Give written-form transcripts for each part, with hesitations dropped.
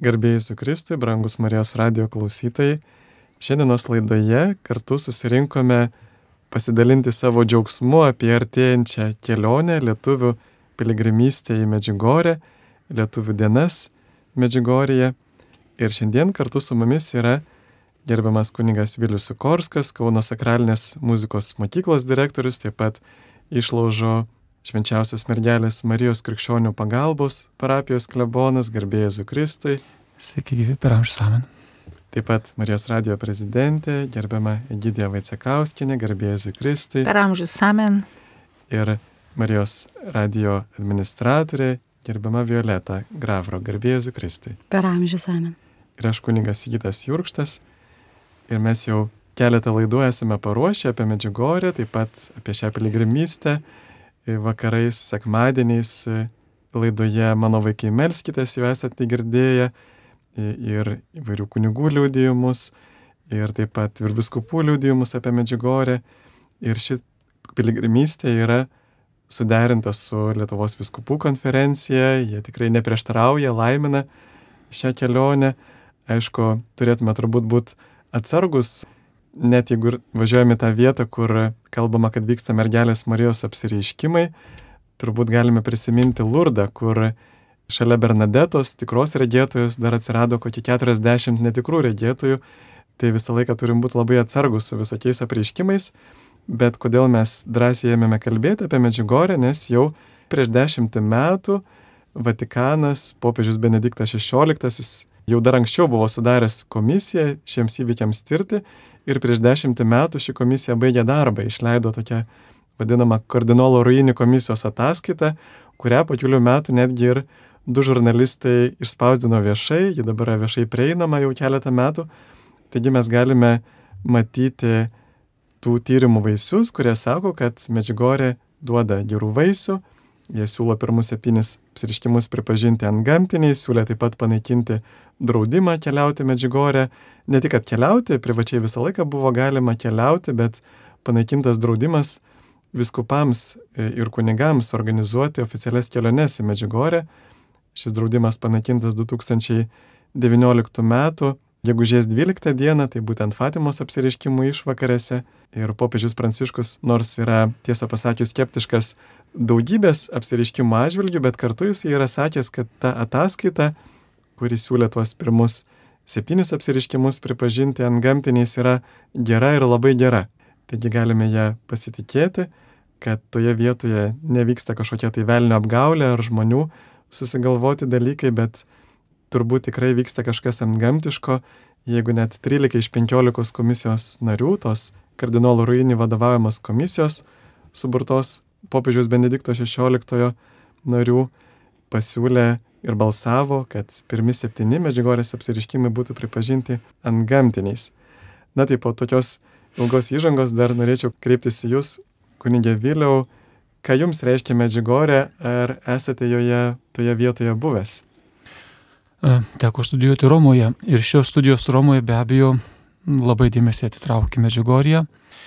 Garbė Jėzui Kristui, brangus Marijos radijo klausytojai. Šiandienos laidoje kartu susirinkome pasidalinti savo džiaugsmu apie artėjančią kelionę lietuvių piligrimystę į Medžiugorję, lietuvių dienas Medžiugorėje. Ir šiandien kartu su mumis yra gerbiamas kunigas Vilius Sikorskas, Kauno sakralinės muzikos mokyklos direktorius, taip pat Išlaužo Švenčiausios mergelės Marijos krikščionių pagalbos parapijos klebonas, garbė Jėzui Kristui. Sveiki gyvi, per amžius amen. Taip pat Marijos radijo prezidentė, gerbiama Egidija Vaicekauskienė, garbė Jėzui Kristui. Per amžius amen. Ir Marijos radijo administratorė, gerbiama Violeta Gravro, garbė Jėzui Kristui. Per amžius amen. Ir aš kunigas Sigitas Jurkštas. Ir mes jau keletą laidų esame paruošę apie Medžiugorję, taip pat apie šią piligrimystę. Vakarais, sekmadieniais laidoje Mano vaikai melskitės, jau esate girdėję, ir įvairių kunigų liudijimus, ir taip pat ir vyskupų liudijimus apie Medžiugorję. Ir ši piligrimystė yra suderinta su Lietuvos vyskupų konferencija, jie tikrai neprieštarauja, laimina šią kelionę. Aišku, turėtume turbūt būti atsargus, net jeigu važiuojame tą vietą, kur kalbama, kad vyksta mergelės Marijos apsireiškimai, turbūt galime prisiminti Lurdą, kur šalia Bernadetos, tikros regėtojos, dar atsirado kokie 40 netikrų regėtojų. Tai visą laiką turim būti labai atsargus su visokiais apreiškimais, bet kodėl mes drąsiai ėmėme kalbėti apie Medžiugorję, nes jau prieš 10 metų Vatikanas, popiežius Benediktas XVI, jau dar anksčiau buvo sudaręs komisiją šiems įvykiams tirti. Ir prieš 10 metų ši komisija baigė darbą, išleido tokią vadinamą kardinolo Ruini komisijos ataskaitą, kurią po kelių metų netgi ir 2 žurnalistai išspausdino viešai, ji dabar yra viešai prieinama jau keletą metų. Taigi mes galime matyti tų tyrimų vaisius, kurie sako, kad Medžiugorė duoda gerų vaisių. Jie siūlo pirmus 7 apsireiškimus pripažinti antgamtiniais, siūlė taip pat panaikinti draudimą keliauti Medžiugorę. Ne tik kad keliauti, privačiai visą laiką buvo galima keliauti, bet panaikintas draudimas vyskupams ir kunigams organizuoti oficialias keliones į Medžiugorę. Šis draudimas panaikintas 2019 metų gegužės 12 dieną, tai būtent Fatimos apsireiškimų išvakarėse. Ir popiežius Pranciškus, nors yra tiesą pasakius skeptiškas daugybės apsireiškimų atžvilgių, bet kartu jis yra sakęs, kad ta ataskaita, kuri siūlė tuos pirmus 7 apsireiškimus pripažinti antgamtiniais, yra gera ir labai gera. Taigi galime ją pasitikėti, kad toje vietoje nevyksta kažkokia tai velnio apgaulė ar žmonių susigalvoti dalykai, bet turbūt tikrai vyksta kažkas antgamtiško, jeigu net 13 iš 15 komisijos narių, tos kardinolo Ruini vadovaujamos komisijos, suburtos popiežiaus Benedikto XVI narių, pasiūlė ir balsavo, kad pirmi 7 Medžiugorės apsireiškimai būtų pripažinti antgamtiniais. Na tai po tokios ilgos įžangos dar norėčiau kreiptis į jūs, kunige Viliau, ką jums reiškia Medžiugorė, ar esate toje vietoje buvęs? Teko studijuoti Romoje ir šios studijos Romoje be abejo labai dėmesį atitraukė Medžiugorję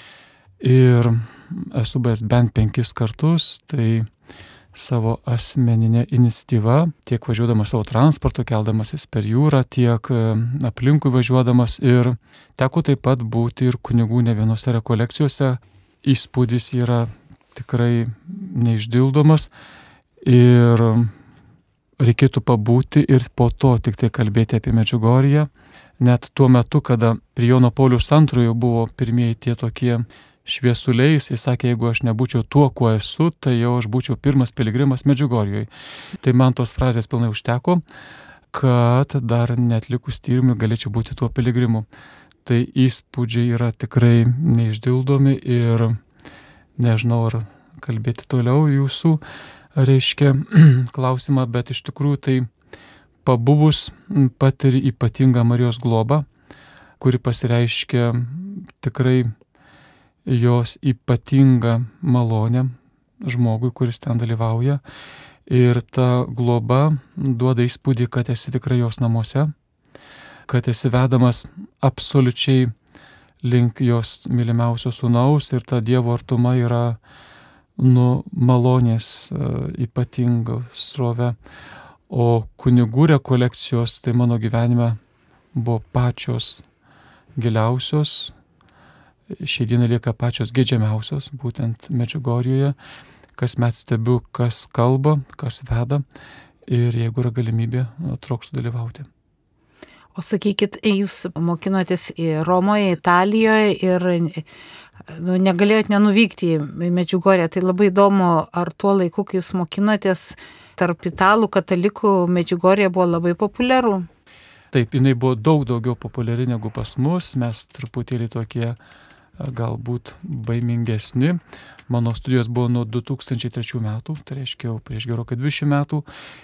ir esu buvęs bent 5 kartus, tai savo asmeninę iniciatyvą, tiek važiuodamas savo transportu, keldamasis per jūrą, tiek aplinkui važiuodamas, ir teko taip pat būti ir kunigų ne vienose rekolekcijose. Įspūdis yra tikrai neišdildomas ir reikėtų pabūti ir po to tik tai kalbėti apie Medžiugorję. Net tuo metu, kada prie Jono Pauliaus II buvo pirmieji tie tokie šviesuliai, jis sakė, jeigu aš nebūčiau tuo, kuo esu, tai jau aš būčiau pirmas piligrimas Medžiugorjoj. Tai man tos frazės pilnai užteko, kad dar netlikus tyrimui galėčiau būti tuo piligrimu. Tai įspūdžiai yra tikrai neišdildomi ir nežinau, ar kalbėti toliau jūsų reiškia klausimą, bet iš tikrųjų tai pabuvus patiri ypatingą Marijos globą, kuri pasireiškia tikrai jos ypatingą malonę žmogui, kuris ten dalyvauja. Ir ta globa duoda įspūdį, kad esi tikrai jos namuose, kad esi vedamas absoliučiai link jos mylimiausio sūnaus ir ta Dievo artuma yra malonės ypatinga srovė. O kunigų rekolekcijos tai mano gyvenime buvo pačios giliausios, šiai dienai lieka pačios geidžiamiausios, būtent Medžiugorjėje. Kasmet stebiu, kas kalba, kas veda ir jeigu yra galimybė, trokštu dalyvauti. O sakykit, jūs mokinotės Romoje, Italijoje ir negalėjot nenuvykti į Medžiugorję. Tai labai įdomu, ar tuo laiku, kai jūs mokinotės, tarp italų katalikų Medžiugorjė buvo labai populiaru. Taip, jinai buvo daug daugiau populiari negu pas mus, mes truputėlį tokie galbūt baimingesni. Mano studijos buvo nuo 2003 metų, tai reiškia jau prieš gerokai 20 metų.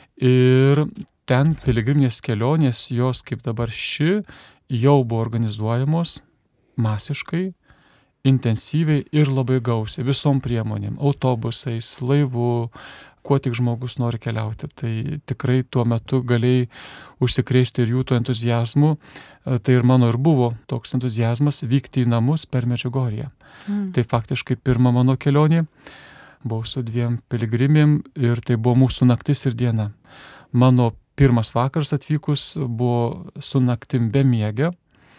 Ir ten piligriminės kelionės, jos kaip dabar ši, jau buvo organizuojamos masiškai, intensyviai ir labai gausiai, visom priemonėm, autobusais, laivu, kuo tik žmogus nori keliauti. Tai tikrai tuo metu galėjai užsikrėsti ir jų to entuzijazmu. Tai ir mano ir buvo toks entuzijazmas vykti į namus per Medžiugorję. Tai faktiškai pirma mano kelionė. Buvau su 2 piligrimėm ir tai buvo mūsų naktis ir diena. Mano pirmas vakaras atvykus buvo su naktim be miegė,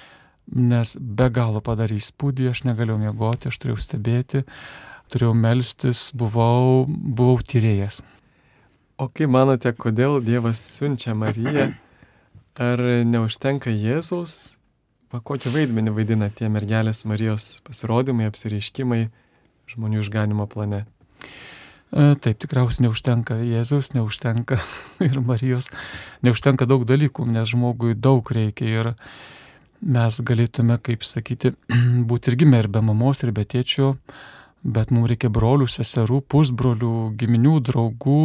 nes be galo padarė įspūdį, aš negalėjau miegoti, aš turėjau stebėti, turėjau melstis, buvau tyrėjas. O kaip manote, kodėl Dievas siunčia Mariją? Ar neužtenka Jėzaus? Kokį vaidmenį vaidina tie mergelės Marijos pasirodymai, apsireiškimai žmonių išganimo plane? Taip, tikriausiai neužtenka Jėzaus, neužtenka ir Marijos, neužtenka daug dalykų, nes žmogui daug reikia ir mes galėtume, kaip sakyti, būti ir gimę ir be mamos, ir be tėčio, bet mums reikia brolių, seserų, pusbrolių, giminių, draugų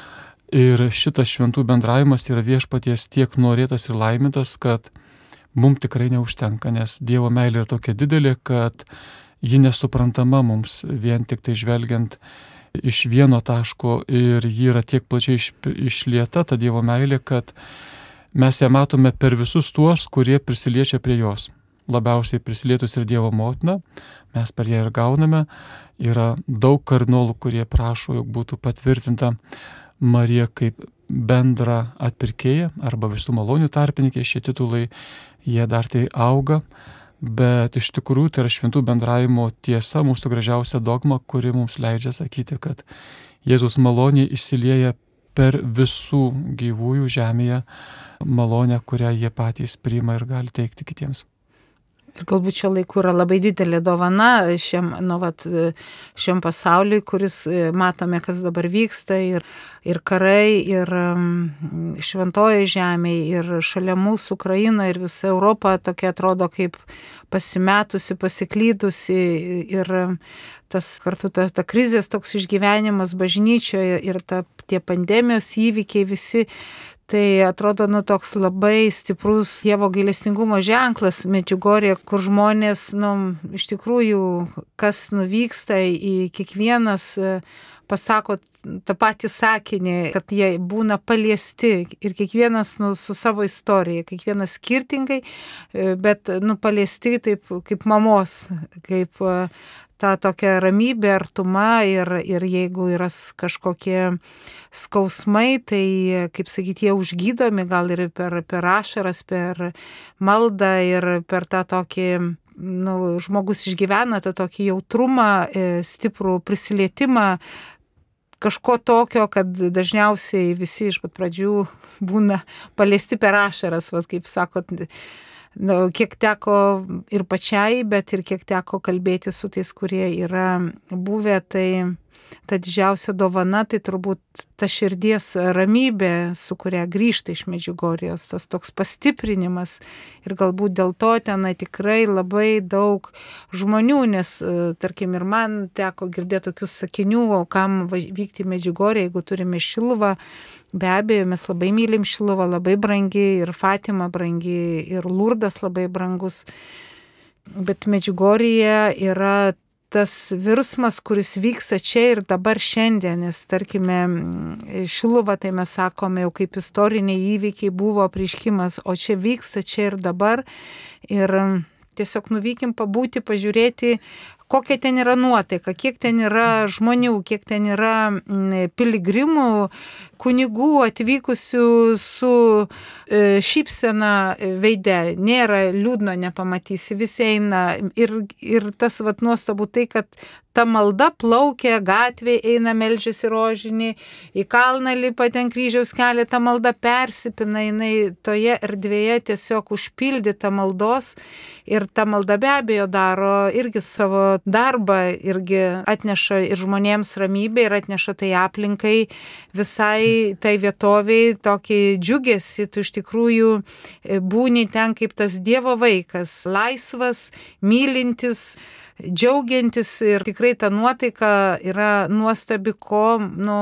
ir šitas šventų bendravimas yra Viešpaties tiek norėtas ir laimintas, kad mums tikrai neužtenka, nes Dievo meilė yra tokia didelė, kad ji nesuprantama mums vien tik tai žvelgiant iš vieno taško ir ji yra tiek plačiai išlieta, ta Dievo meilė, kad mes ją matome per visus tuos, kurie prisiliečia prie jos. Labiausiai prisilietus ir Dievo motina, mes per ją ir gauname. Yra daug kardinolų, kurie prašo, jog būtų patvirtinta Marija kaip bendra atpirkėja arba visų malonių tarpininkė. Šie titulai, jie dar tai auga. Bet iš tikrųjų tai yra šventų bendravimo tiesa, mūsų gražiausia dogma, kuri mums leidžia sakyti, kad Jėzus malonė įsilieja per visų gyvųjų žemėje malonę, kurią jie patys priima ir gali teikti kitiems. Ir galbūt šio laiku yra labai didelė dovana šiam pasauliui, kuris matome, kas dabar vyksta, ir karai, ir šventoji žemė, ir šalia mūsų Ukraina, ir visa Europa tokia atrodo kaip pasimetusi, pasiklydusi, ir tas kartu ta krizės toks išgyvenimas bažnyčioje ir tie pandemijos įvykiai visi. Tai atrodo, toks labai stiprus Dievo gailestingumo ženklas Medžiugorjė, kur žmonės, iš tikrųjų, kas nuvyksta į kiekvienas, pasako tą patį sakinį, kad jie būna paliesti ir kiekvienas su savo istorija, kiekvienas skirtingai, bet paliesti taip kaip mamos, kaip ta tokia ramybė, artuma ir jeigu yra kažkokie skausmai, tai, kaip sakyti, jie užgydomi gal ir per ašaras, per maldą ir per tą tokį, žmogus išgyvena tą tokį jautrumą, stiprų prisilietimą, kažko tokio, kad dažniausiai visi iš pat pradžių būna paliesti per ašaras, kaip sakot, kiek teko ir pačiai, bet ir kiek teko kalbėti su tais, kurie yra buvę, tai ta didžiausia dovana, tai turbūt ta širdies ramybė, su kuria grįžta iš Medžiugorjės, tas toks pastiprinimas. Ir galbūt dėl to tenai tikrai labai daug žmonių, nes, tarkim, ir man teko girdėti tokius sakinių, o kam vykti į Medžiugorję, jeigu turime Šiluvą. Be abejo, mes labai mylim Šiluvą, labai brangi, ir Fatima brangi, ir Lurdas labai brangus. Bet Medžiugorjė yra tas virsmas, kuris vyksta čia ir dabar šiandien, nes, tarkime, Šiluva, tai mes sakome, jau kaip istoriniai įvykiai buvo apreiškimas, o čia vyksta čia ir dabar. Ir tiesiog nuvykim pabūti, pažiūrėti, kokia ten yra nuotaika, kiek ten yra žmonių, kiek ten yra piligrimų, kunigų atvykusių su šypsena veide. Nėra liūdno, nepamatysi, visi eina. Ir tas nuostabu tai, kad ta malda plaukia, gatvėje eina, meldžiasi rožinį, į kalną lipa ten kryžiaus kelią, ta malda persipina, jinai toje erdvėje tiesiog užpildyta maldos ir ta malda be abejo daro irgi savo darbą, irgi atneša ir žmonėms ramybę ir atneša tai aplinkai, visai tai vietoviai tokį džiugesį, tu iš tikrųjų būni ten kaip tas Dievo vaikas, laisvas, mylintis, džiaugiantis ir tikrai ta nuotaika yra nuostabi, ko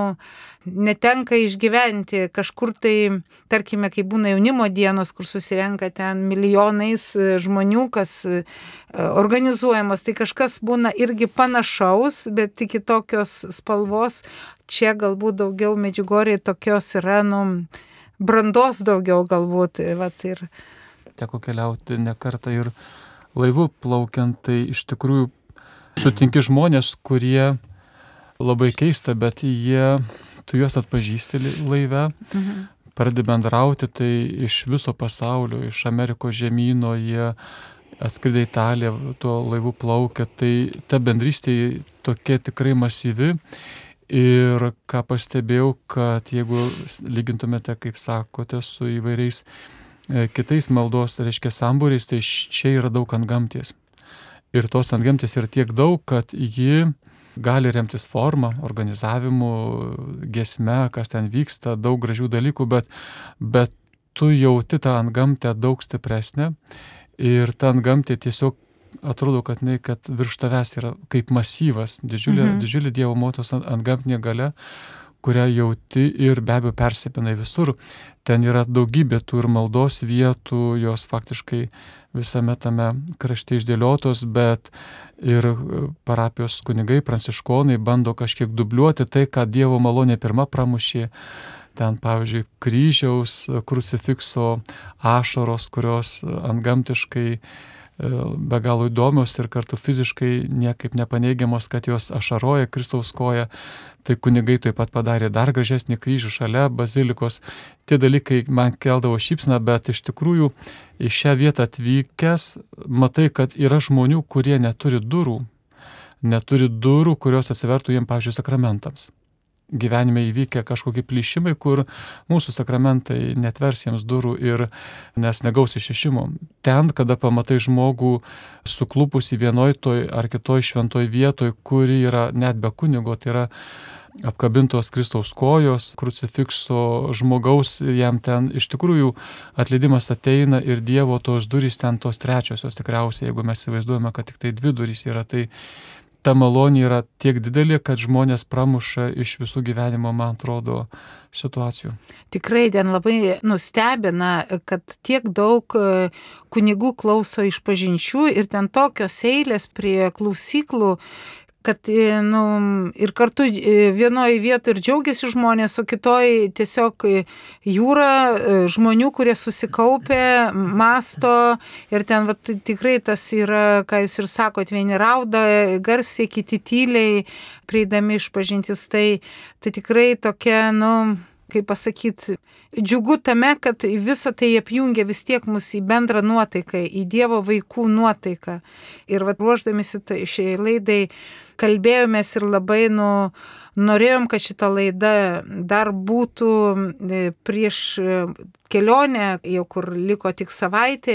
netenka išgyventi kažkur tai, tarkime, kai būna jaunimo dienos, kur susirenka ten milijonais žmonių, kas organizuojamos, tai kažkas būna irgi panašaus, bet tik kitokios spalvos. Čia galbūt daugiau Medžiugorjėje tokios yra, brandos daugiau galbūt. Ir teko keliauti ne kartą ir laivu plaukiant, tai iš tikrųjų sutinki žmonės, kurie labai keista, bet tu juos atpažįsti laive, pradedi bendrauti, tai iš viso pasaulio, iš Amerikos žemyno, jie atskridę į Italiją, tuo laivu plaukia, tai ta bendrystė tokia tikrai masyvi. Ir ką pastebėjau, kad jeigu lygintumėte, kaip sakote, su įvairiais kitais maldos, reiškia, sambūriais, tai čia yra daug antgamties. Ir tos antgamties yra tiek daug, kad ji gali remtis forma, organizavimu, giesme, kas ten vyksta, daug gražių dalykų, bet tu jauti tą antgamtę daug stipresnę ir ta antgamtė tiesiog atrodo, kad virš tavęs yra kaip masyvas, didžiulė Dievo motinos antgamtinė galia, kurią jauti ir be abejo persipina visur. Ten yra daugybė tų ir maldos vietų, jos faktiškai visame tame krašte išdėliotos, bet ir parapijos kunigai, pranciškonai bando kažkiek dubliuoti tai, ką Dievo malonė pirma pramušė. Ten, pavyzdžiui, kryžiaus, krucifikso ašaros, kurios antgamtiškai be galo įdomios ir kartu fiziškai niekaip nepaneigiamos, kad jos ašaroja Kristaus koja. Tai kunigai taip pat padarė dar gražesnį kryžių šalia bazilikos. Tie dalykai man keldavo šypsną, bet iš tikrųjų į šią vietą atvykęs matai, kad yra žmonių, kurie neturi durų, kurios atsivertų jiems, pavyzdžiui, sakramentams. Gyvenime įvykę kažkokie plyšimai, kur mūsų sakramentai netvers jiems durų ir nes negaus išrišimo. Ten, kada pamatai žmogų suklupusi vienoj toj ar kitoj šventoj vietoj, kuri yra net be kunigo, tai yra apkabintos Kristaus kojos, krucifikso žmogaus, jam ten iš tikrųjų atleidimas ateina ir Dievo tos durys ten tos trečiosios tikriausiai, jeigu mes įsivaizduojame, kad tik tai 2 durys yra, tai ta malonė yra tiek didelė, kad žmonės pramuša iš visų gyvenimo, man atrodo, situacijų. Tikrai ten labai nustebina, kad tiek daug kunigų klauso išpažinčių ir ten tokios eilės prie klausyklų, kad ir kartu vienoje vietoje ir džiaugiasi žmonės, o kitoje tiesiog jūra žmonių, kurie susikaupė, masto ir ten tikrai tas yra, ką jūs ir sakot, vieni rauda garsiai, kiti tyliai, prieidami išpažintis, tai tikrai tokia, kaip pasakyti, džiugu tame, kad visą tai apjungia vis tiek mus į bendrą nuotaiką, į Dievo vaikų nuotaiką. Ir ruošdamisi šiai laidai kalbėjomės ir labai norėjom, kad šita laida dar būtų prieš kelionę, jau kur liko tik savaitė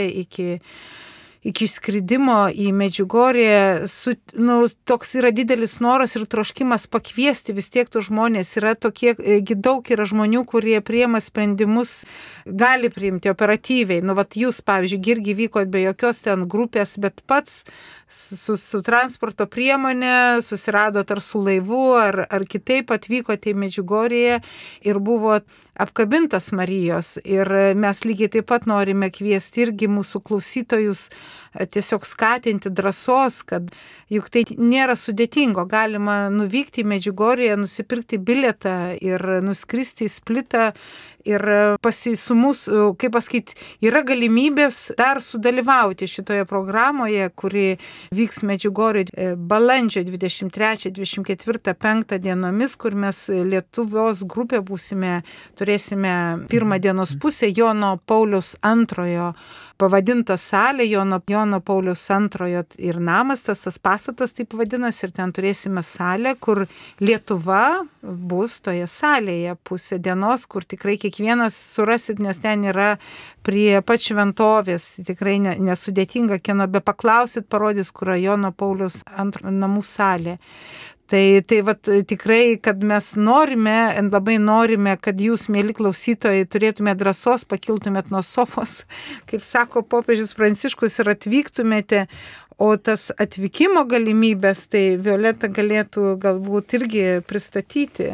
iki skridimo į Medžiugorję, toks yra didelis noras ir troškimas pakviesti vis tiek tų žmonės. Yra daug yra žmonių, kurie priima sprendimus, gali priimti operatyviai. Jūs, pavyzdžiui, irgi vykot be jokios ten grupės, bet pats su transporto priemonė susiradot ar su laivu, ar kitaip atvykote į Medžiugorję ir buvo apkabintas Marijos. Ir mes lygiai taip pat norime kviesti irgi mūsų klausytojus tiesiog skatinti drąsos, kad juk tai nėra sudėtingo. Galima nuvykti į Medžiugorję, nusipirkti bilietą ir nuskristi į Splitą ir su mūsų, kaip pasakyti, yra galimybės dar sudalyvauti šitoje programoje, kuri vyks Medžiugorje balandžio 23, 24, 5 dienomis, kur mes Lietuvos grupė turėsime pirmą dienos pusę Jono Pauliaus II pavadinta salė, Jono Pauliaus II ir namas, tas pastatas taip vadinasi, ir ten turėsime salę, kur Lietuva bus toje salėje pusę dienos, kur tikrai kiekvienas surasit, nes ten yra prie pat šventovės, tikrai nesudėtinga, kieno be paklausit, parodys, kur Jono Pauliaus II namų salė. Tai vat, tikrai, kad mes labai norime, kad jūs, mėly klausytojai, turėtumėte drąsos, pakiltumėte nuo sofos, kaip sako popiežius Pranciškus, ir atvyktumėte, o tas atvykimo galimybės, tai Violeta galėtų galbūt irgi pristatyti.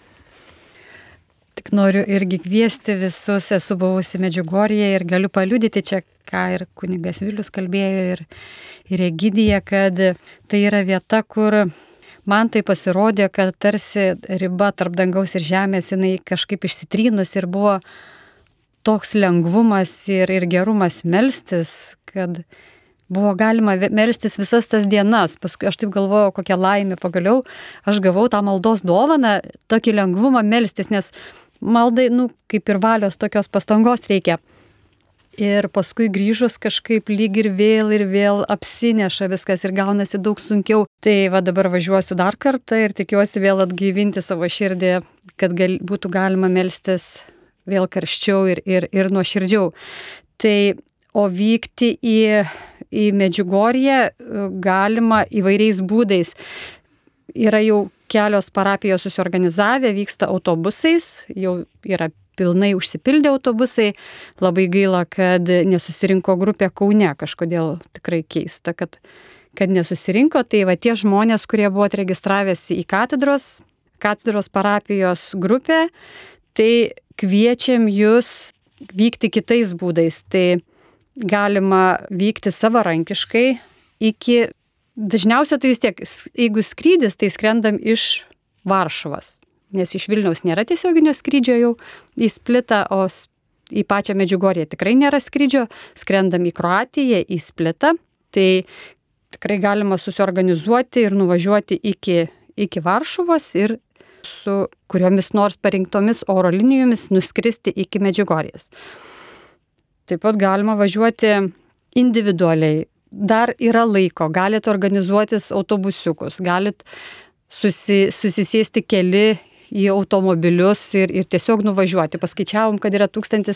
Tik noriu irgi kviesti visus, esu buvusi Medžiugorje ir galiu paliudyti čia, ką ir kunigas Vilius kalbėjo ir Egidija, kad tai yra vieta, kur man tai pasirodė, kad tarsi riba tarp dangaus ir žemės, jinai kažkaip išsitrynus ir buvo toks lengvumas ir gerumas melstis, kad buvo galima melstis visas tas dienas. Paskui aš taip galvojau, kokia laimė pagaliau, aš gavau tą maldos dovaną, tokį lengvumą melstis, nes maldai, kaip ir valios tokios pastangos reikia. Ir paskui grįžus kažkaip lyg ir vėl apsineša viskas ir gaunasi daug sunkiau. Tai va dabar važiuosiu dar kartą ir tikiuosi vėl atgaivinti savo širdį, kad būtų galima melstis vėl karščiau ir nuoširdžiau. Tai o vykti į Medžiugorję galima įvairiais būdais. Yra jau kelios parapijos susiorganizavę, vyksta autobusais, jau yra pilnai užsipildė autobusai. Labai gaila, kad nesusirinko grupė Kaune, kažkodėl tikrai keista, kad nesusirinko. Tai va tie žmonės, kurie buvo registravęsi į katedros parapijos grupę, tai kviečiam jūs vykti kitais būdais. Tai galima vykti savarankiškai dažniausiai tai vis tiek, jeigu skrydis, tai skrendam iš Varšuvos. Nes iš Vilniaus nėra tiesioginio skrydžio jau į Splitą, o į pačią Medžiugorję tikrai nėra skrydžio, skrendam į Kroatiją, į Splitą, tai tikrai galima susiorganizuoti ir nuvažiuoti iki Varšuvos ir su kuriomis nors parinktomis oro linijomis nuskristi iki Medžiugorjės. Taip pat galima važiuoti individualiai, dar yra laiko, galit organizuotis autobusiukus, galit susisėsti keli į automobilius ir tiesiog nuvažiuoti. Paskaičiavom, kad yra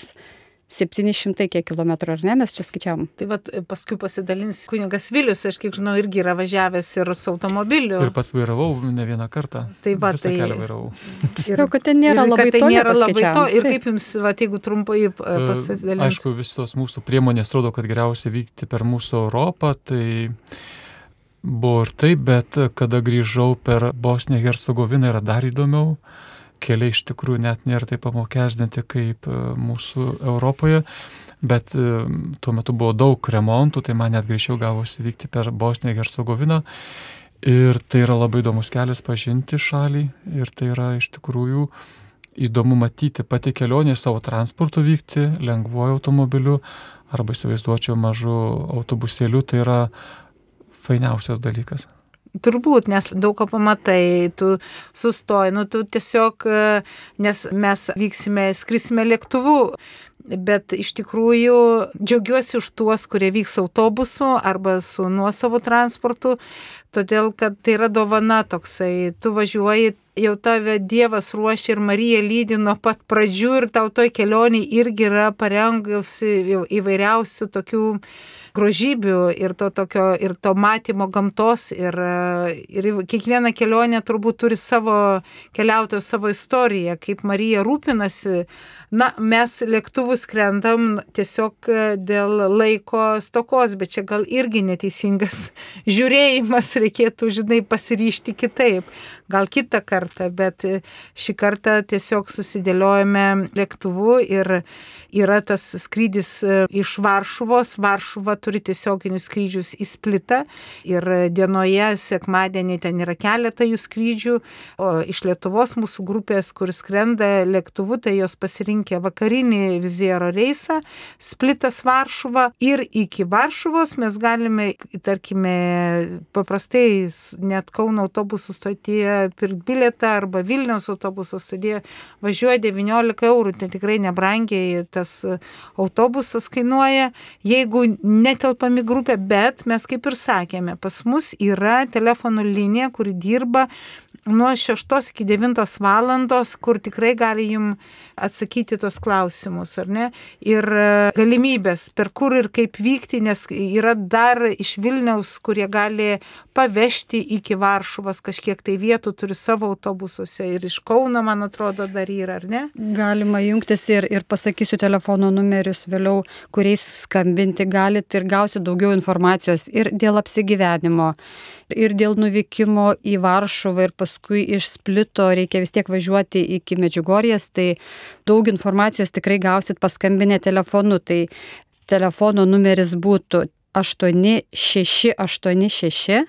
1700 kilometrų, ar ne? Mes čia skaičiavom. Tai vat, paskui pasidalins kunigas Vilius, aš kiek žinau, irgi yra važiavęs ir su automobiliu. Ir pats vairavau ne vieną kartą. Tai va, visą kelią vairavau. Ir kad ten nėra labai toli paskaičiavom. Ir kaip jums, jeigu trumpai pasidalinti? Aišku, visos mūsų priemonės rodo, kad geriausia vykti per mūsų Europą, tai buvo ir taip, bet kada grįžau per Bosniją Hercegoviną yra dar įdomiau. Keliai iš tikrųjų net nėra taip apmokestinti kaip mūsų Europoje, bet tuo metu buvo daug remontų, tai man net greičiau gavosi vykti per Bosniją Hercegoviną. Ir tai yra labai įdomus kelias pažinti šalį ir tai yra iš tikrųjų įdomu matyti pati kelionė savo transportu vykti, lengvuoju automobiliu arba įsivaizduočiau mažu autobusėliu, tai yra fainiausias dalykas. Turbūt, nes daug ko pamatai, tu sustoji, tu tiesiog, nes mes skrisime lėktuvu, bet iš tikrųjų džiaugiuosi už tuos, kurie vyks autobusu arba su nuosavu transportu, todėl kad tai yra dovana toksai, tu važiuoji, jau tave Dievas ruošia ir Marija lydi nuo pat pradžių ir tau toj kelionėj irgi yra parengusi įvairiausių tokių grožybių ir to matymo gamtos ir kiekviena kelionė turbūt turi keliautojo savo istoriją, kaip Marija rūpinasi. Mes lėktuvų skrendam tiesiog dėl laiko stokos, bet čia gal irgi neteisingas žiūrėjimas, reikėtų, pasiryžti kitaip. gal kitą kartą, bet šį kartą tiesiog susidėliojame lėktuvu ir yra tas skrydis iš Varšuvos. Varšuva turi tiesioginius skrydžius į Splitą ir dienoje, sekmadienį ten yra keletą jų skrydžių, o iš Lietuvos mūsų grupės, kur skrenda lėktuvu, tai jos pasirinkę vakarinį Viziero reisą, Splitas Varšuva ir iki Varšuvos mes galime, tarkime, paprastai net Kauno autobusų stotyje pirkti bilietą arba Vilniaus autobusų stotyje važiuoja 19 eurų, tai tikrai nebrangiai tas autobusas kainuoja, jeigu netelpam į grupę, bet mes kaip ir sakėme, pas mus yra telefonų linija, kuri dirba nuo 6 iki 9 valandos, kur tikrai gali jums atsakyti tos klausimus, ar ne? Ir galimybės, per kur ir kaip vykti, nes yra dar iš Vilniaus, kurie gali pavežti iki Varšuvos kažkiek tai vietų, turi savo autobusuose ir iš Kauno, man atrodo, dar yra, ar ne? Galima jungtis ir pasakysiu telefono numerius vėliau, kuriais skambinti galit ir gausit daugiau informacijos ir dėl apsigyvenimo, ir dėl nuvykimo į Varšuvą ir paskui iš Splito reikia vis tiek važiuoti iki Medžiugorjės, tai daug informacijos tikrai gausit paskambinę telefonu. Tai telefono numeris būtų 8686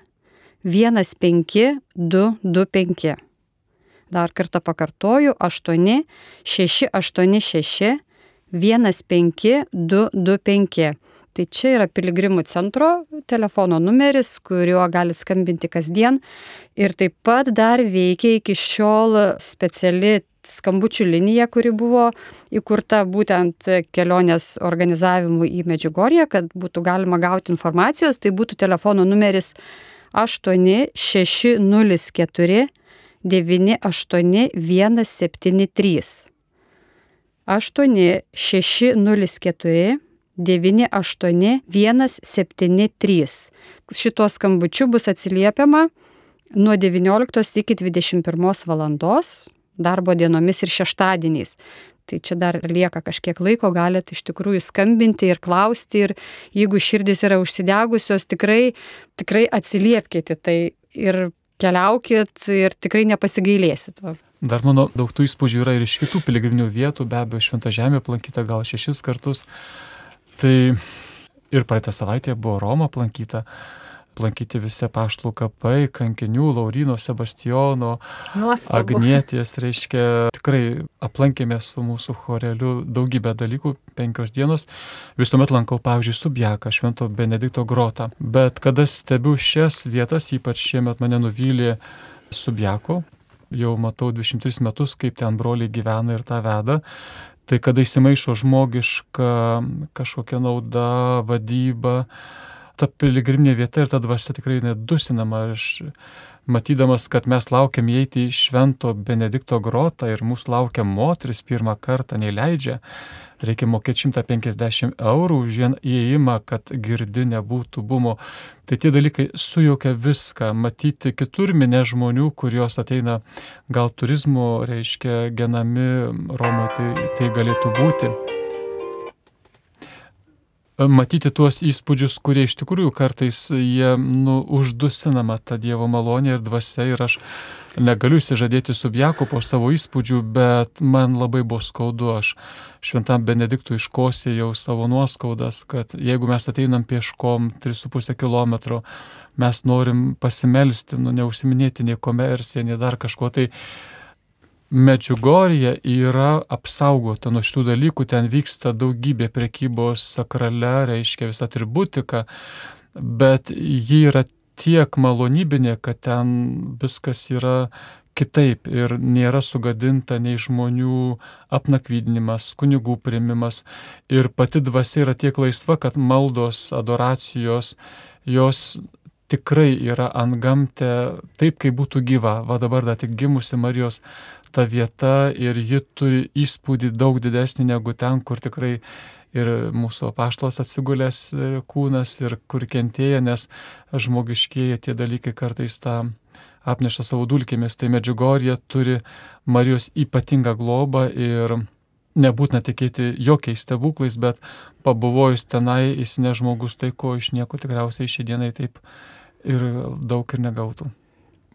15225. Dar kartą pakartoju, 8686 15225. Tai čia yra Piligrimų centro telefono numeris, kuriuo galite skambinti kasdien. Ir taip pat dar veikia iki šiol speciali skambučių linija, kuri buvo įkurta būtent kelionės organizavimui į Medžiugorję, kad būtų galima gauti informacijos. Tai būtų telefono numeris 8604 98173. 8604 98173. Šituo skambučiu bus atsiliepiama nuo 19 iki 21 valandos darbo dienomis ir šeštadieniais. Tai čia dar lieka kažkiek laiko, galite iš tikrųjų skambinti ir klausti ir jeigu širdys yra užsidegusios, tikrai atsiliepkite tai ir keliaukit ir tikrai nepasigailėsit. Dar mano daug tų įspūdžių yra ir iš kitų piligriminių vietų, be abejo, Šventą Žemę aplankyta gal 6 kartus. Tai ir praeitą savaitę buvo Roma aplankyta, aplankyti visi apaštalų kapai, kankinių, Lauryno, Sebastijono, Agnietės, reiškia, tikrai aplankėme su mūsų choreliu daugybę dalykų, 5 dienos. Visuomet lankau, pavyzdžiui, Subjaką, Švento Benedikto grotą. Bet kada stebiu šias vietas, ypač šiemet mane nuvylė Subjako, jau matau 23 metus, kaip ten broliai gyvena ir tą veda. Tai kada įsimaišo žmogiška kažkokia nauda, vadyba, ta piligriminė vieta ir ta dvasia tikrai nedusinama. Aš matydamas, kad mes laukiam įeiti į Švento Benedikto grotą ir mūsų laukia moteris pirmą kartą, neįleidžia, reikia mokėti 150 eurų už vien įėjimą, kad girdi nebūtų bumo. Tai tie dalykai sujaukia viską, matyti kitur minė žmonių, kurios ateina gal turizmo, reiškia, genami Romoje, tai galėtų būti. Matyti tuos įspūdžius, kurie iš tikrųjų kartais jie uždusinama ta Dievo malonė ir dvasia ir aš negaliu įsižadėti Subjako po savo įspūdžių, bet man labai buvo skaudu, aš Šventam Benediktui iškosėjau savo nuoskaudas, kad jeigu mes ateinam pieškom 3,5 kilometro, mes norim pasimelsti, neužsiminėti nei komerciją, nei dar kažko, tai Medžiugorjė yra apsaugota nuo šitų dalykų, ten vyksta daugybė prekybos sakrale, reiškia visa atributika, bet ji yra tiek malonybinė, kad ten viskas yra kitaip ir nėra sugadinta nei žmonių apnakvydinimas, kunigų priimimas ir pati dvasia yra tiek laisva, kad maldos, adoracijos, jos tikrai yra antgamtė taip, kaip būtų gyva. Va dabar dar tik gimusi Marijos ta vieta ir ji turi įspūdį daug didesnį negu ten, kur tikrai ir mūsų apaštalas atsigulęs kūnas ir kur kentėja, nes žmogiškieji tie dalykai kartais tą apneša savo dulkėmis. Tai Medžiugorjė turi Marijos ypatingą globą ir nebūtina tikėti jokiais stebuklais, bet pabuvojus tenai įsineš žmogus tai, ko iš nieko tikriausiai šiai dienai taip ir daug ir negautų.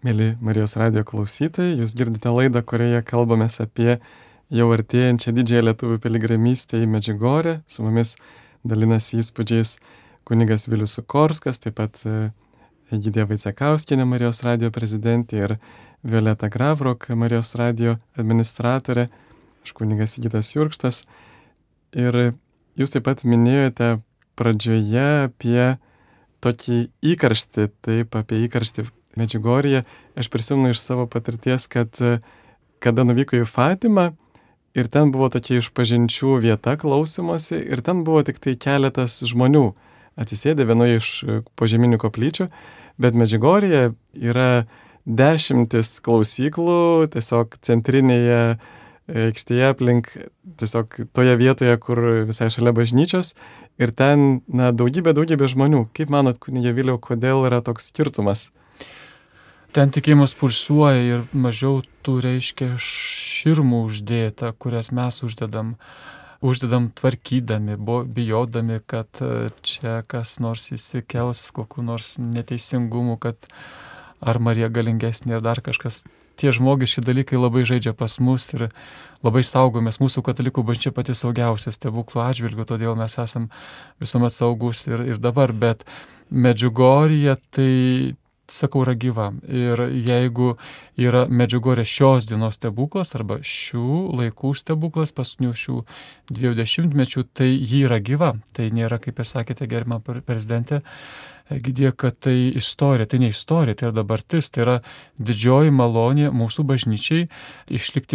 Mėly Marijos radijo klausytojai, jūs girdite laidą, kurioje kalbamės apie jau artėjančią didžiąją lietuvių piligrimystę į Medžiugorję. Su mumis dalinasi įspūdžiais kunigas Vilius Sukorskas, taip pat Egidija Vaicekauskienė, Marijos radijo prezidentė, ir Violeta Gravrok, Marijos radijo administratorė, aš kunigas Sigitas Jurkštas. Ir jūs taip pat minėjote pradžioje apie tokį įkarštį, taip, apie įkarštį Medžiugorėje. Aš prisimenu iš savo patirties, kad kada nuvyko į Fatimą ir ten buvo tokia išpažinčių vieta klausymosi ir ten buvo tik tai keletas žmonių atsisėdę vienoje iš požeminių koplyčių, bet Medžiugorėje yra 10 klausyklų tiesiog centrinėje aikštėje aplink, tiesiog toje vietoje, kur visai šalia bažnyčios, ir ten daugybė žmonių. Kaip manot, kunige Viliau, kodėl yra toks skirtumas? Ten tikėjimas pulsuoja ir mažiau tų reiškia širmų uždėta, kurias mes uždedam tvarkydami, bijodami, kad čia kas nors įsikels kokiu nors neteisingumu, kad ar Marija galingesnė, ar dar kažkas. Tie žmogiški dalykai labai žaidžia pas mus ir labai saugomės. Mūsų katalikų bažnyčia pati saugiausia stebuklų atžvilgiu, todėl mes esam visuomet saugus ir dabar, bet Medžiugorėje tai, sakau, yra gyva. Ir jeigu yra Medžiugorė šios dienos stebuklas arba šių laikų stebuklas, paskutinių šių 20 mečių, tai ji yra gyva. Tai nėra, kaip ir sakėte, gerbiama prezidentė Egidija, kad tai istorija, tai ne istorija, tai yra dabartis, tai yra didžioji malonė mūsų bažnyčiai išlikti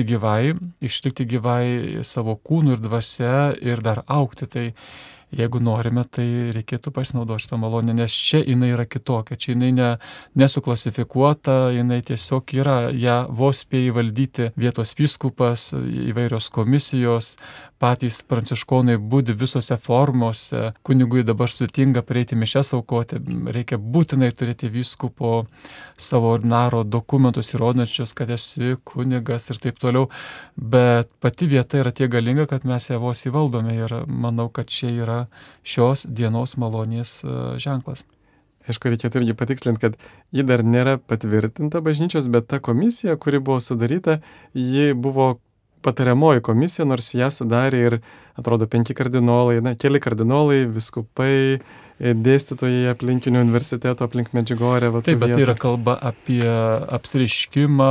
gyvai savo kūnu ir dvasia ir dar augti. Tai jeigu norime, tai reikėtų pasinaudoti šitą malonę, nes čia jinai yra kitokia, čia jinai nesuklasifikuota, jinai tiesiog yra, ją vos spėja valdyti vietos vyskupas, įvairios komisijos, patys pranciškonai budi visose formose, kunigui dabar sudėtinga prieiti mišias aukoti, reikia būtinai turėti vyskupo savo ordinaro dokumentus įrodančius, kad esi kunigas ir taip toliau, bet pati vieta yra tiek galinga, kad mes ją vos įvaldome ir manau, kad čia yra šios dienos malonės ženklas. Aišku, reikėtų irgi patikslinti, kad ji dar nėra patvirtinta bažnyčios, bet ta komisija, kuri buvo sudaryta, ji buvo patariamoji komisija, nors ją sudarė ir, atrodo, 5 kardinolai, keli kardinolai, viskupai, dėstytojai aplinkinių universiteto, aplink Medžiugorę. Taip, bet tai yra kalba apie apsireiškimą,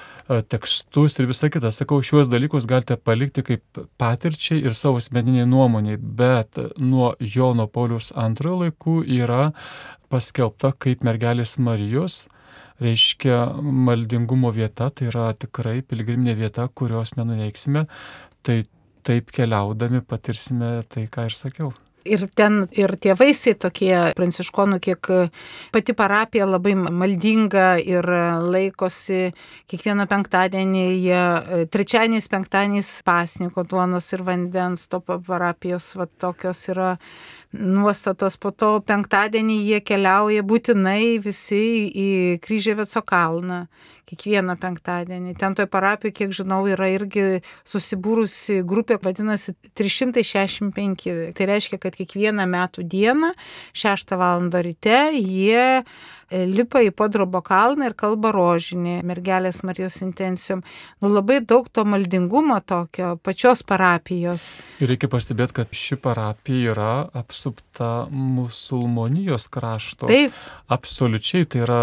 tekstus ir visą kitą. Sakau, šiuos dalykus galite palikti kaip patirčiai ir savo asmeniniai nuomoniai, bet nuo Jono Pauliaus II laikų yra paskelbta kaip mergelės Marijos, reiškia maldingumo vieta, tai yra tikrai piligriminė vieta, kurios nenuneiksime, tai taip keliaudami patirsime tai, ką ir sakiau. Ir ten ir tie vaisiai tokie pranciškonų, kiek pati parapija labai maldinga ir laikosi kiekvieno penktadienį, trečiadieniais, penktadieniais pasniko duonos ir vandens, to parapijos tokios yra nuostatos. Po to penktadienį jie keliauja būtinai visi į Kryževeco kalną. Kiekvieną penktadienį. Ten toj parapijoje, kiek žinau, yra irgi susibūrusi grupė, vadinasi 365. Tai reiškia, kad kiekvieną metų dieną, 6 val. Ryte, jie lipa į Podrobo kalną ir kalba rožinį mergelės Marijos intencijom. Labai daug to maldingumo tokio, pačios parapijos. Ir reikia pastebėti, kad ši parapija yra apsupta musulmonijos krašto. Taip. Absoliučiai, tai yra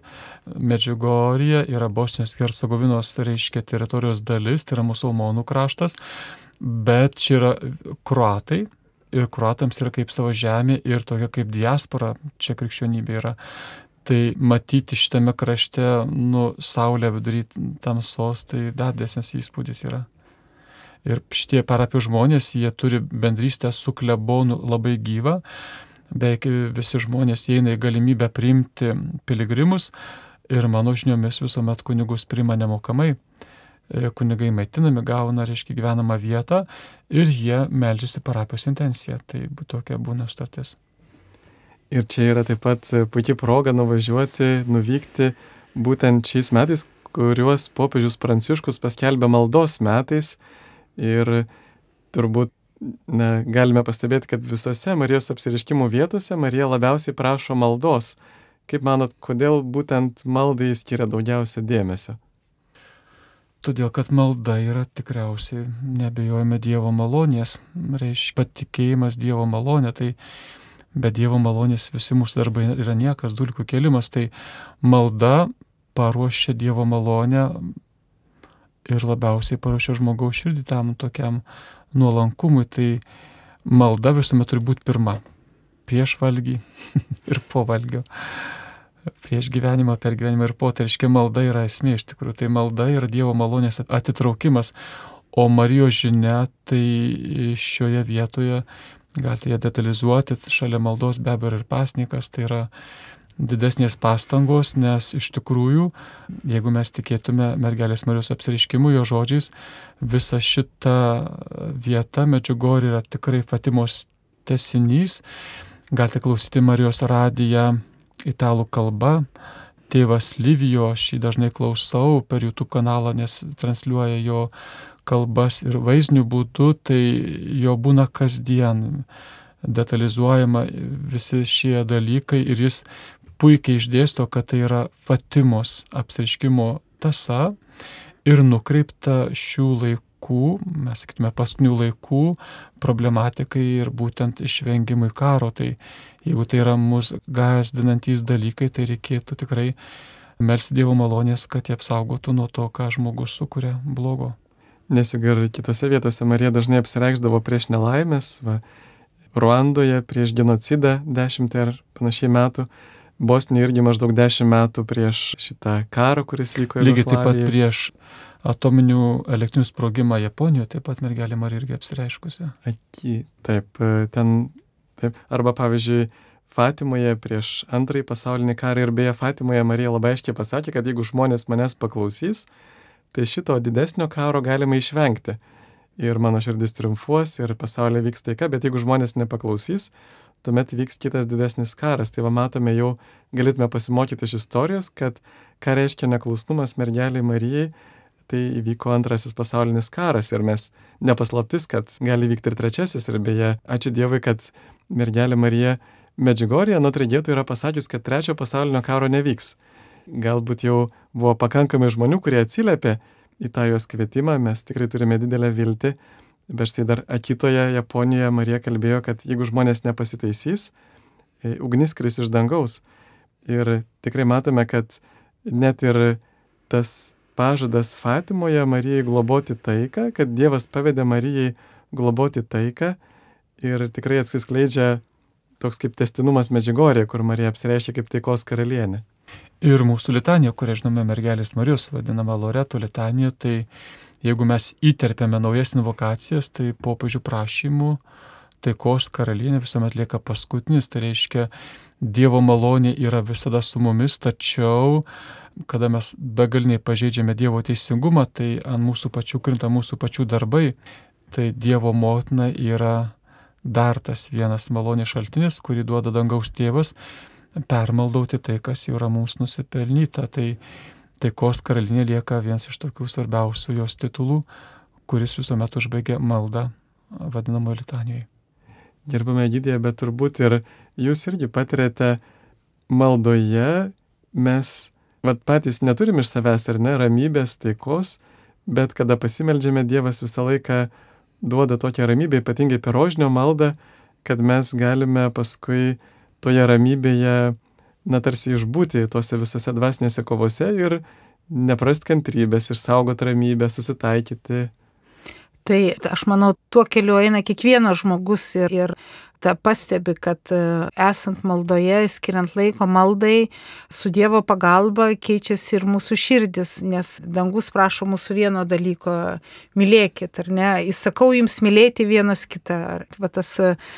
Medžiugorė, yra Bosnijos Hercegovinos, reiškia, teritorijos dalis, tai yra musulmonų kraštas, bet čia yra kroatai ir kroatams yra kaip savo žemė ir tokia kaip diaspora, čia krikščionybė yra. Tai matyti šitame krašte, saulę vidury tamsos, tai dar desnis įspūdis yra. Ir šitie parapijos žmonės, jie turi bendrystę su klebonu labai gyvą, beveik visi žmonės įeina į galimybę priimti piligrimus ir mano žiniomis visuomet kunigus priima nemokamai. Kunigai maitinami, gauna, reiškia, gyvenamą vietą ir jie meldžiasi parapijos intenciją. Tai tokia būna sutartis. Ir čia yra taip pat puikia proga nuvykti būtent šiais metais, kuriuos popiežius Pranciškus paskelbė maldos metais. Ir turbūt galime pastebėti, kad visose Marijos apsireiškimų vietose Marija labiausiai prašo maldos. Kaip manot, kodėl būtent maldai skiria daugiausia dėmesio? Todėl, kad malda yra tikriausiai, nebejojame Dievo malonės, reiškia patikėjimas Dievo malonė, tai be Dievo malonės visi mūsų darbai yra niekas, dulkių kėlimas, tai malda paruošia Dievo malonę ir labiausiai paruošia žmogaus širdį tam tokiam nuolankumui, tai malda visuomet turi būti pirma, prieš valgį ir po valgio. Prieš gyvenimą, per gyvenimą ir po, tai reiškia malda yra esmė iš tikrųjų, tai malda yra Dievo malonės atitraukimas, o Marijos žinia tai šioje vietoje galite ją detalizuoti, šalia maldos be abejo ir pasninkas, tai yra didesnės pastangos, nes iš tikrųjų, jeigu mes tikėtume mergelės Marijos apsireiškimu, jo žodžiais, visa šita vieta Medžiugorje yra tikrai Fatimos tęsinys, galite klausyti Marijos radiją italų kalba, tėvas Livijo, aš jį dažnai klausau per YouTube kanalą, nes transliuoja jo kalbas ir vaizdinių būdų, tai jo būna kasdien detalizuojama visi šie dalykai ir jis puikiai išdėsto, kad tai yra Fatimos apsireiškimo tąsa ir nukreipta šių laikų, mes sakytume paskutinių laikų problematikai ir būtent išvengimui karo. Tai jeigu tai yra mūsų gąsdinantys dalykai, tai reikėtų tikrai melsti Dievo malonės, kad jie apsaugotų nuo to, ką žmogus sukuria blogo. Nes juk ir kitose vietose Marija dažnai apsireikšdavo prieš nelaimės, Ruandoje prieš genocidą 10 ar panašiai metų, Bosnijoje irgi maždaug 10 metų prieš šitą karą, kuris vyko Jugoslavijoje. Lygiai taip pat prieš atominių elektrinių sprogimą Japonijoje, taip pat mergelė Marija irgi apsireiškusi. Taip, taip. Arba pavyzdžiui, Fatimoje prieš antrąjį pasaulinį karą ir beje Fatimoje Marija labai aiškiai pasakė, kad jeigu žmonės manęs paklausys, tai šito didesnio karo galima išvengti. Ir mano širdis triumfuos ir pasaulyje vyks taika, bet jeigu žmonės nepaklausys, tuomet vyks kitas didesnis karas. Tai matome jau, galėtume pasimokyti iš istorijos, kad ką reiškia neklusnumas mergelei Marijai, tai įvyko antrasis pasaulinis karas ir mes nepaslaptis, kad gali vykti ir trečiasis. Ir beje, ačiū Dievui, kad mergelė Marija Medžiugorje nuo regėtų yra pasakius, kad trečio pasaulinio karo nevyks. Galbūt jau buvo pakankamai žmonių, kurie atsiliepė į tą jos kvietimą, mes tikrai turime didelę viltį, bet štai dar Akitoje, Japonijoje Marija kalbėjo, kad jeigu žmonės nepasitaisys, ugnis kris iš dangaus. Ir tikrai matome, kad net ir tas pažadas Fatimoje Marijai globoti taiką, kad Dievas pavedė Marijai globoti taiką ir tikrai atsiskleidžia toks kaip tęstinumas Medžiugorje, kur Marija apsireiškia kaip taikos karalienė. Ir mūsų litanija, kurią žinome mergelės Marijos, vadinama Loreto litanija, tai jeigu mes įterpėme naujas invokacijas, tai popiežių prašymų taikos karalienė visuomet lieka paskutinis, tai reiškia Dievo malonė yra visada su mumis, tačiau kada mes begaliniai pažeidžiame Dievo teisingumą, tai ant mūsų pačių krinta mūsų pačių darbai, tai Dievo motina yra dar tas vienas malonės šaltinis, kurį duoda dangaus tėvas, permaldauti tai, kas jau yra mums nusipelnyta. Tai taikos karalienė lieka vienas iš tokių svarbiausių jos titulų, kuris visuomet užbaigia maldą vadinamoje litanijoje. Gerbame Egidija, bet turbūt ir jūs irgi patirėte maldoje, mes patys neturim iš savęs ar ne ramybės, taikos, bet kada pasimeldžiame, Dievas visą laiką duoda tokią ramybę, ypatingai per rožinio maldą, kad mes galime paskui toje ramybėje, tarsi išbūti tose visose dvasinėse kovose ir neprast kantrybės, išsaugot ramybę, susitaikyti. Tai aš manau, tuo keliu eina kiekvienas žmogus ir tą pastebi, kad esant maldoje, skiriant laiko maldai, su Dievo pagalba keičiasi ir mūsų širdis, nes dangus prašo mūsų vieno dalyko - mylėkit, ar ne? Įsakau jums mylėti vienas kitą. Va tas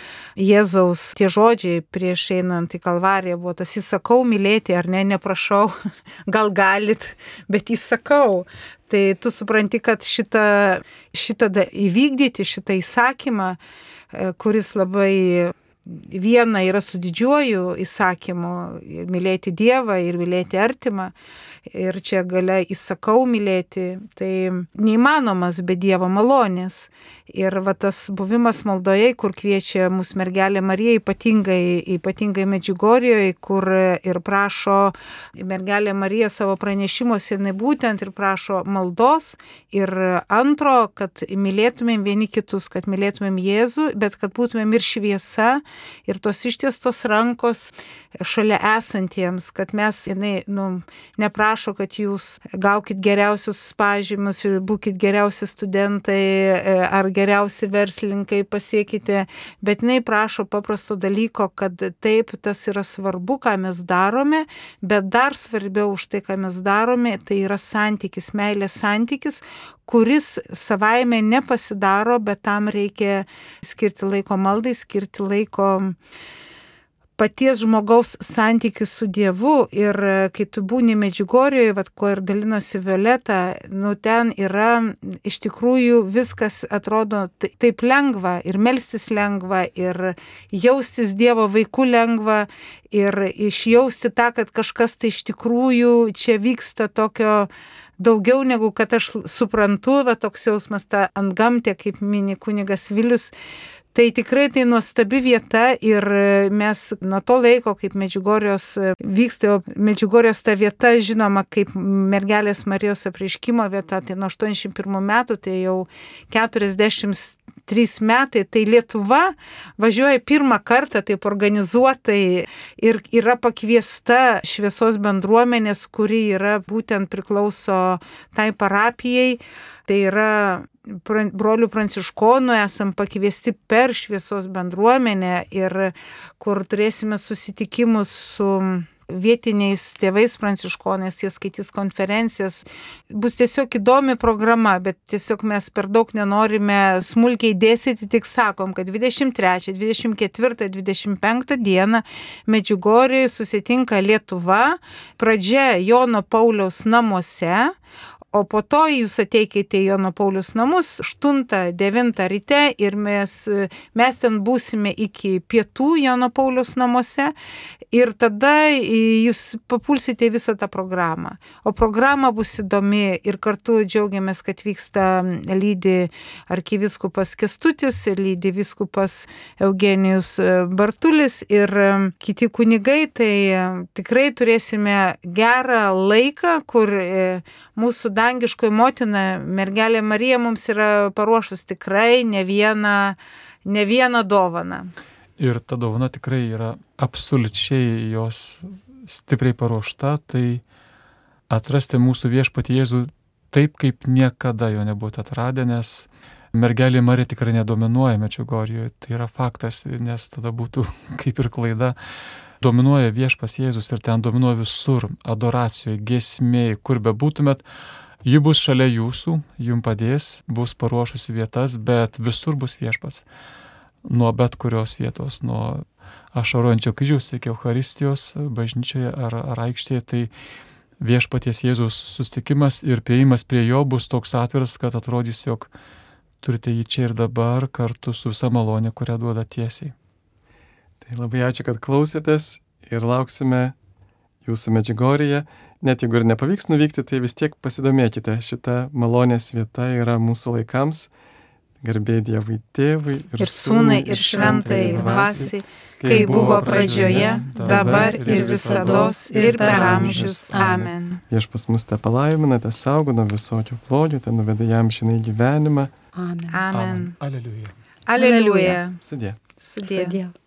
Jėzaus tie žodžiai prieš einant į Kalvariją buvo tas įsakau mylėti, ar ne, neprašau, gal galit, bet įsakau. Tai tu supranti, kad šitą įvykdyti, šitą įsakymą, kuris labai viena yra su didžiuoju įsakymu - mylėti Dievą ir mylėti artimą. Ir čia galia įsakau mylėti, tai neįmanomas be Dievo malonės. Ir va tas buvimas maldoje, kur kviečia mūsų mergelė Marija, ypatingai Medžiugorjoje, kur ir prašo mergelė Marija savo pranešimuose, jinai būtent ir prašo maldos. Ir antro, kad mylėtumėm vieni kitus, kad mylėtumėm Jėzų, bet kad būtumėm ir šviesa, ir tos ištiestos rankos šalia esantiems, kad mes, jinai, neprašo, kad jūs gaukit geriausius pažymius ir būkit geriausi studentai ar geriausi verslininkai pasiekite, bet jinai prašo paprasto dalyko, kad taip, tas yra svarbu, ką mes darome, bet dar svarbiau už tai, ką mes darome, tai yra santykis, meilės santykis, kuris savaime nepasidaro, bet tam reikia skirti laiko maldai, skirti laiko paties žmogaus santykių su Dievu. Ir kai tu būni Medžiugorjoje, ko ir dalinosi Violeta, ten yra iš tikrųjų viskas atrodo taip lengva, ir melstis lengva, ir jaustis Dievo vaikų lengva, ir išjausti tą, kad kažkas tai iš tikrųjų čia vyksta tokio daugiau negu kad aš suprantu, toks jausmas, ta antgamtė, kaip mini kunigas Vilius. Tai tikrai tai nuostabi vieta ir mes nuo to laiko, kaip Medžiugorijos vyksta, Medžiugorijos ta vieta žinoma kaip mergelės Marijos apreiškimo vieta, tai nuo 81 metų, tai jau 43 metai, tai Lietuva važiuoja pirmą kartą taip organizuotai ir yra pakviesta šviesos bendruomenės, kuri yra būtent priklauso tai parapijai, tai yra brolių pranciškonų, esam pakviesti per šviesos bendruomenę ir kur turėsime susitikimus su vietiniais tėvais pranciškonais, jie skaitys konferencijas. Bus tiesiog įdomi programa, bet tiesiog mes per daug nenorime smulkiai dėstyti, tik sakom, kad 23, 24, 25 dieną Medžiugorjoje susitinka Lietuva, pradžia Jono Pauliaus namuose, o po to jūs ateikite į Jono Pauliaus namus 8-9 ryte ir mes ten būsime iki pietų Jono Pauliaus namuose ir tada jūs papulsite visą tą programą. O programa bus įdomi ir kartu džiaugiamės, kad vyksta lydi arkivyskupas Kęstutis, lydi vyskupas Eugenijus Bartulis ir kiti kunigai, tai tikrai turėsime gerą laiką, kur mūsų dangiškoji motina, mergelė Marija, mums yra paruošus tikrai ne vieną dovaną. Ir ta dovana tikrai yra absoliučiai jos stipriai paruošta, tai atrasti mūsų viešpatį Jėzų taip, kaip niekada jo nebūtų atradę, nes mergelė Marija tikrai nedominuoja Medžiugorjoje, tai yra faktas, nes tada būtų kaip ir klaida. Dominuoja viešpas Jėzus ir ten dominuoja visur, adoracijoje, giesmėje, kur be būtumėt, ji bus šalia jūsų, jums padės, bus paruošusi vietas, bet visur bus viešpats. Nuo bet kurios vietos, nuo ašarojančio kryžiaus iki Eucharistijos bažnyčioje ar aikštėje, tai viešpaties Jėzus susitikimas ir priėjimas prie jo bus toks atviras, kad atrodys, jog turite jį čia ir dabar kartu su visa malonė, kurią duoda tiesiai. Tai labai ačiū, kad klausėtės ir lauksime jūsų Medžiugorėje. Net jeigu ir nepavyks nuvykti, tai vis tiek pasidomėkite. Šita malonės vieta yra mūsų laikams. Garbė Dievui Tėvui ir Sūnui ir Šventajai Dvasiai, kai buvo pradžioje, dabar ir visados ir per amžius. Amen. Viešpas mus te palaimina, te saugo nuo visokio blogio, te nuveda jam šiandien gyvenimą. Amen. Amen. Aleliuja. Aleliuja. Sudie. Sudie.